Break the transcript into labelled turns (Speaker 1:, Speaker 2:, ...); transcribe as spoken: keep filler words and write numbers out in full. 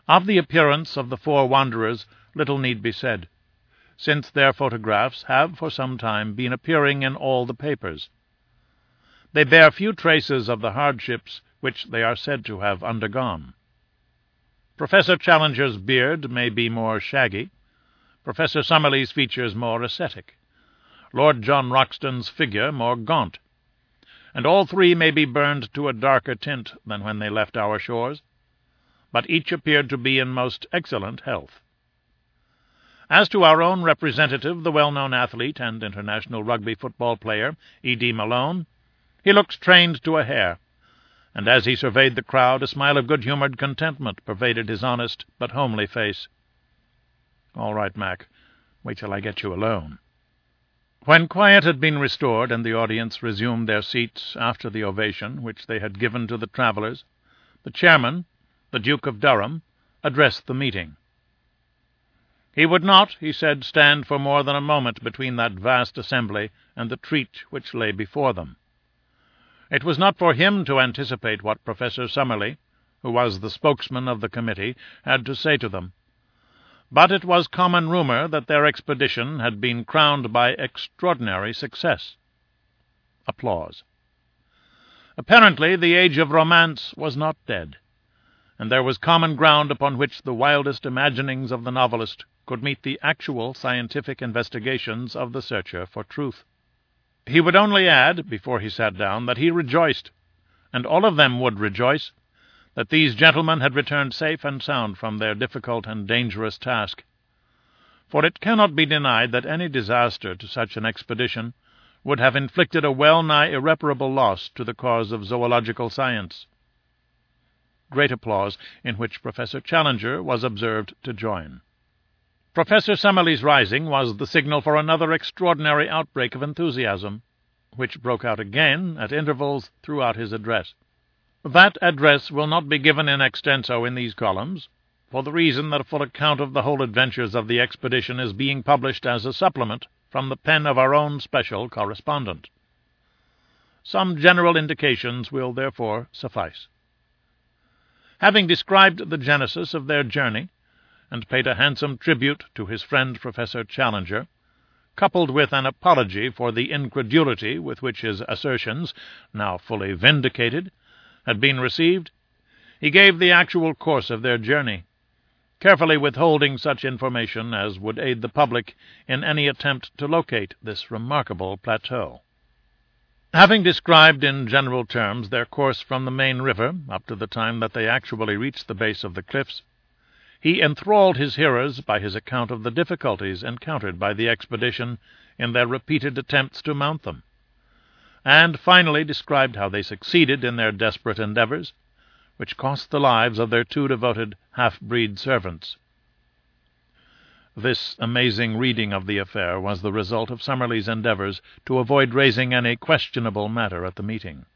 Speaker 1: Of the appearance of the four wanderers little need be said, since their photographs have for some time been appearing in all the papers. They bear few traces of the hardships which they are said to have undergone. Professor Challenger's beard may be more shaggy, Professor Summerlee's features more ascetic, Lord John Roxton's figure more gaunt, and all three may be burned to a darker tint than when they left our shores, but each appeared to be in most excellent health. As to our own representative, the well-known athlete and international rugby football player, E D Malone, he looked trained to a hair, and as he surveyed the crowd, a smile of good-humoured contentment pervaded his honest but homely face. "All right, Mac. Wait till I get you alone." When quiet had been restored and the audience resumed their seats after the ovation which they had given to the travellers, the chairman, the Duke of Durham, addressed the meeting. He would not, he said, stand for more than a moment between that vast assembly and the treat which lay before them. It was not for him to anticipate what Professor Summerlee, who was the spokesman of the committee, had to say to them, but it was common rumour that their expedition had been crowned by extraordinary success. Applause. Apparently the age of romance was not dead, and there was common ground upon which the wildest imaginings of the novelist could meet the actual scientific investigations of the searcher for truth. He would only add, before he sat down, that he rejoiced, and all of them would rejoice, that these gentlemen had returned safe and sound from their difficult and dangerous task. For it cannot be denied that any disaster to such an expedition would have inflicted a well-nigh irreparable loss to the cause of zoological science. Great applause, in which Professor Challenger was observed to join. Professor Summerlee's rising was the signal for another extraordinary outbreak of enthusiasm, which broke out again at intervals throughout his address. That address will not be given in extenso in these columns, for the reason that a full account of the whole adventures of the expedition is being published as a supplement from the pen of our own special correspondent. Some general indications will therefore suffice. Having described the genesis of their journey, and paid a handsome tribute to his friend Professor Challenger, coupled with an apology for the incredulity with which his assertions, now fully vindicated, had been received, he gave the actual course of their journey, carefully withholding such information as would aid the public in any attempt to locate this remarkable plateau. Having described in general terms their course from the main river up to the time that they actually reached the base of the cliffs, he enthralled his hearers by his account of the difficulties encountered by the expedition in their repeated attempts to mount them, and finally described how they succeeded in their desperate endeavours, which cost the lives of their two devoted half-breed servants. This amazing reading of the affair was the result of Summerlee's endeavours to avoid raising any questionable matter at the meeting.